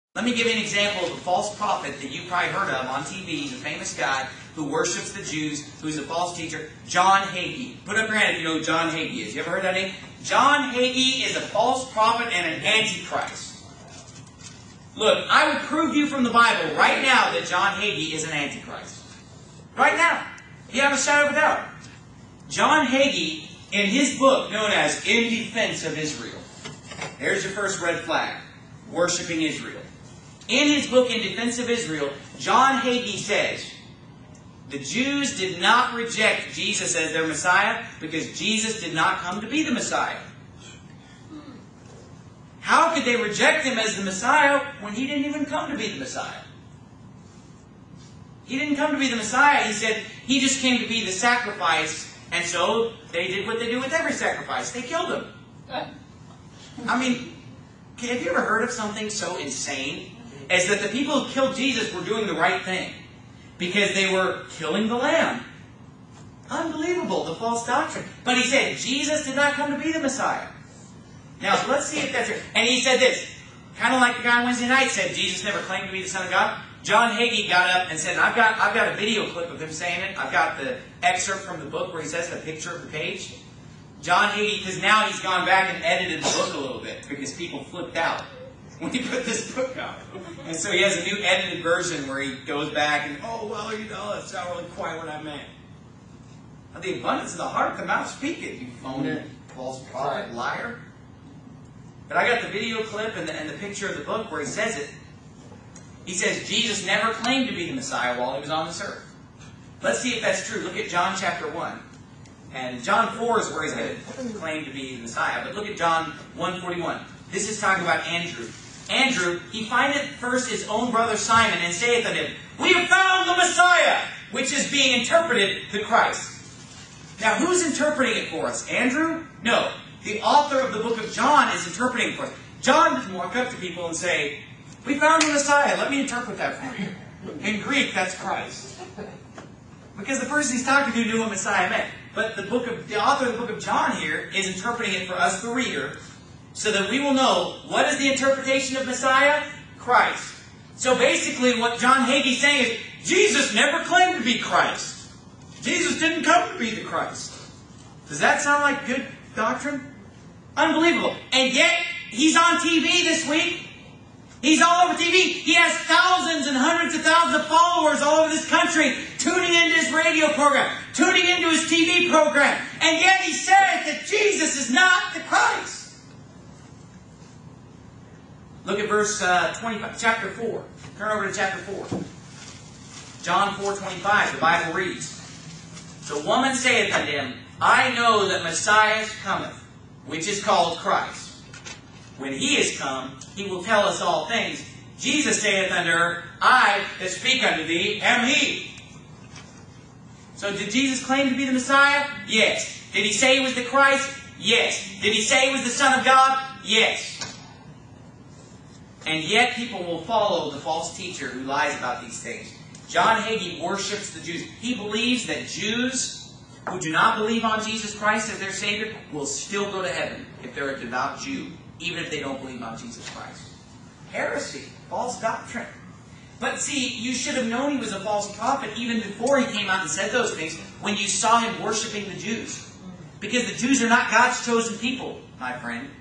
Let me give you an example of a false prophet that you probably heard of on TV. He's a famous guy who worships the Jews, who's a false teacher. John Hagee. Put up your hand if you know who John Hagee is. You ever heard that name? John Hagee is a false prophet and an antichrist. Look, I would prove to you from the Bible right now that John Hagee is an antichrist. Right now. You have a shadow of a doubt. John Hagee, in his book known as In Defense of Israel. There's your first red flag. Worshipping Israel. In his book, In Defense of Israel, John Hagee says, the Jews did not reject Jesus as their Messiah because Jesus did not come to be the Messiah. How could they reject Him as the Messiah when He didn't even come to be the Messiah? He didn't come to be the Messiah. He said He just came to be the sacrifice, and so they did what they do with every sacrifice. They killed Him. I mean, have you ever heard of something so insane as that the people who killed Jesus were doing the right thing because they were killing the Lamb? Unbelievable, the false doctrine. But he said Jesus did not come to be the Messiah. Now, let's see if that's true. And he said this, kind of like the guy on Wednesday night said Jesus never claimed to be the Son of God. John Hagee got up and said, I've got a video clip of him saying it. I've got the excerpt from the book where he says the picture of the page. John Hagee, because now he's gone back and edited the book a little bit because people flipped out when he put this book out. And so he has a new edited version where he goes back and, oh, well, you know, that's not really quite what I meant. Of the abundance of the heart, the mouth speaketh, you phony, false prophet, liar. But I got the video clip and the picture of the book where he says it. He says Jesus never claimed to be the Messiah while He was on this earth. Let's see if that's true. Look at John chapter 1. And John 4 is where he's going to claim to be the Messiah. But look at John 1:41. This is talking about Andrew. Andrew, he findeth first his own brother Simon, and saith unto him, We have found the Messiah, which is being interpreted the Christ. Now, who's interpreting it for us? Andrew? No. The author of the book of John is interpreting it for us. John doesn't walk up to people and say, We found the Messiah. Let me interpret that for you. In Greek, that's Christ. Because the person he's talking to knew what Messiah meant. But the author of the book of John here is interpreting it for us, the reader, so that we will know what is the interpretation of Messiah? Christ. So basically what John Hagee is saying is, Jesus never claimed to be Christ. Jesus didn't come to be the Christ. Does that sound like good doctrine? Unbelievable. And yet, he's on TV this week. He's all over TV. He has thousands and hundreds of thousands of followers all over this country tuning into his radio program, tuning into his TV program. And yet he says that Jesus is not the Christ. Look at verse 25, chapter 4. Turn over to chapter 4. John 4:25, the Bible reads, The woman saith unto him, I know that Messiah cometh, which is called Christ. When He is come, He will tell us all things. Jesus saith unto her, I that speak unto thee am He. So did Jesus claim to be the Messiah? Yes. Did He say He was the Christ? Yes. Did He say He was the Son of God? Yes. And yet people will follow the false teacher who lies about these things. John Hagee worships the Jews. He believes that Jews who do not believe on Jesus Christ as their Savior will still go to heaven if they're a devout Jew, even if they don't believe on Jesus Christ. Heresy. False doctrine. But see, you should have known he was a false prophet even before he came out and said those things when you saw him worshiping the Jews. Because the Jews are not God's chosen people, my friend.